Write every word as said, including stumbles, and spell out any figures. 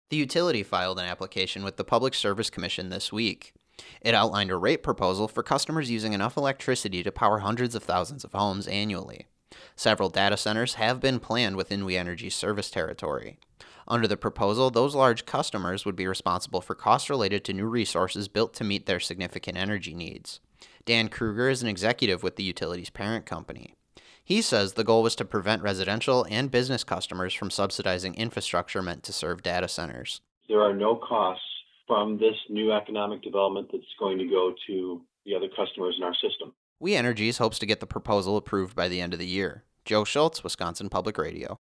The utility filed an application with the Public Service Commission this week. It outlined a rate proposal for customers using enough electricity to power hundreds of thousands of homes annually. Several data centers have been planned within We Energy's service territory. Under the proposal, those large customers would be responsible for costs related to new resources built to meet their significant energy needs. Dan Kruger is an executive with the utility's parent company. He says the goal was to prevent residential and business customers from subsidizing infrastructure meant to serve data centers. There are no costs from this new economic development that's going to go to the other customers in our system. We Energies hopes to get the proposal approved by the end of the year. Joe Schultz, Wisconsin Public Radio.